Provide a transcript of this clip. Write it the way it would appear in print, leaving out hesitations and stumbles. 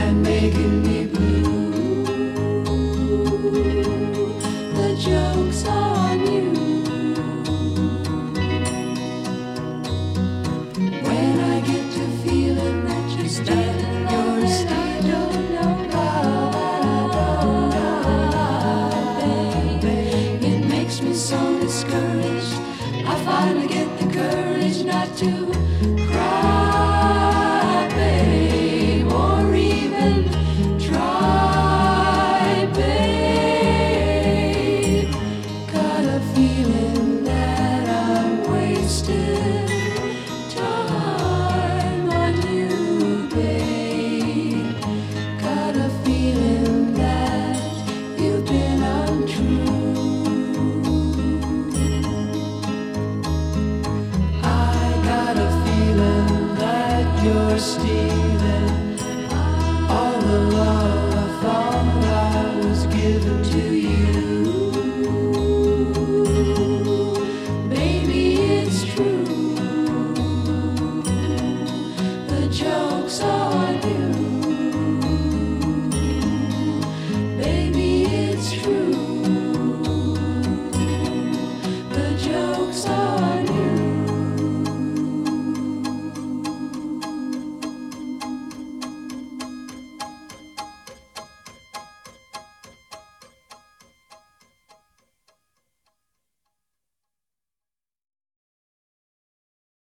and making me blue. The joke's on you. When I get to feeling that you're stealing, you're stealing. It makes me so discouraged. I finally get the courage not to cry, babe, or even try, babe. Got a feeling that I'm wasting time on you, babe. Got a feeling that you've been untrue. You're stealing all the love I thought I was giving.